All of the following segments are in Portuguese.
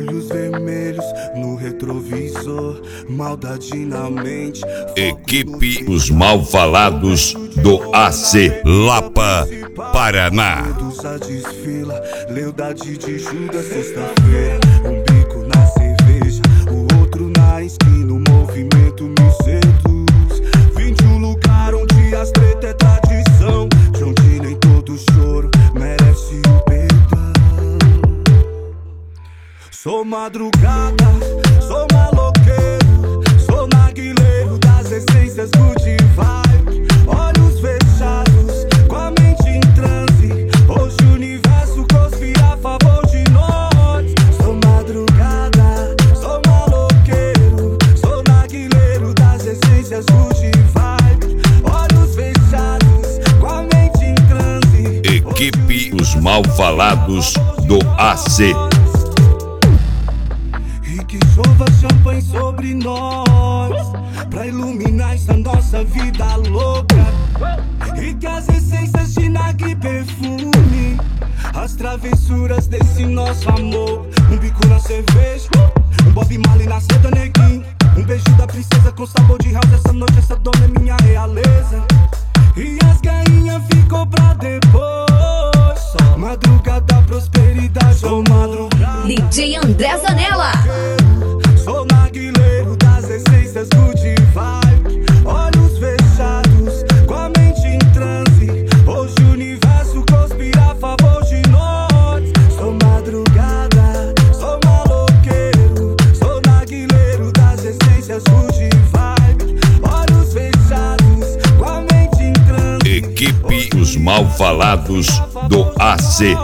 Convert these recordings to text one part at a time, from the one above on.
olhos vermelhos no retrovisor, maldade na mente. Equipe Os Malfalados do AC Lapa, Paraná. A desfila, lealdade de Judas, sexta-feira. Um bico na cerveja, o outro na esquina. O movimento me seduz. Vim de um lugar onde as treta é tradição, de onde nem todo choro merece o perdão. Sou madrugada, sou maloqueiro, sou narguileiro das essências good vibe. Olhos fechados, com a mente em transe. Hoje o universo conspira a favor de nós. Sou madrugada, sou maloqueiro, sou narguileiro das essências good vibe. Olhos fechados, com a mente em transe. Equipe Os Malfalados do AC. E que chova champanhe sobre nós, pra iluminar essa nossa vida louca. E que as essências de nagre perfume as travessuras desse nosso amor. Um bico na cerveja, um Bob Marley na seda, neguinho. Um beijo da princesa com sabor de house. Essa noite essa dona é minha realeza. E as gainhas ficou pra depois. Só madrugada, prosperidade. Sou madrugada, DJ André Zanella. sou narguileiro das essências good vibe. Olhos fechados, com a mente em transe. Hoje o universo conspira a favor de nós. Sou madrugada, sou maloqueiro, sou narguileiro das essências good vibe. Olhos fechados, com a mente em transe. Equipe Os Malfalados do AC.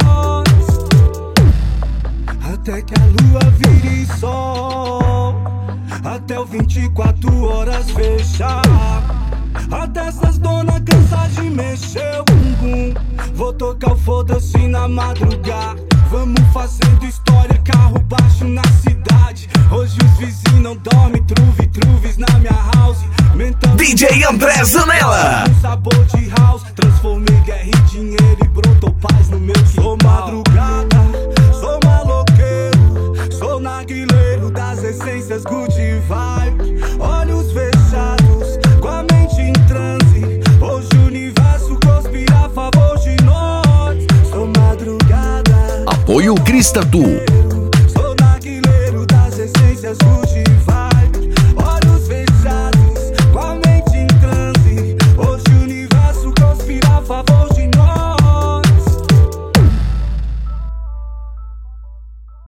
Até que a lua vire sol, até o 24 horas fechar. Até essas donas cansar de mexer o bumbum. Vou tocar o foda-se na madrugada. Vamos fazendo história, carro baixo na cidade. Hoje os vizinhos não dormem, truves na minha house. DJ André Zanella. Um sabor de house, transformei guerra em dinheiro e brotou paz no meu quintal. Sou madrugada, sou maloqueiro, sou narguileiro das essências good vibe. Olhos fechados, com a mente em transe. Hoje o universo conspira a favor de nós. Sou madrugada. Apoio Cristatu.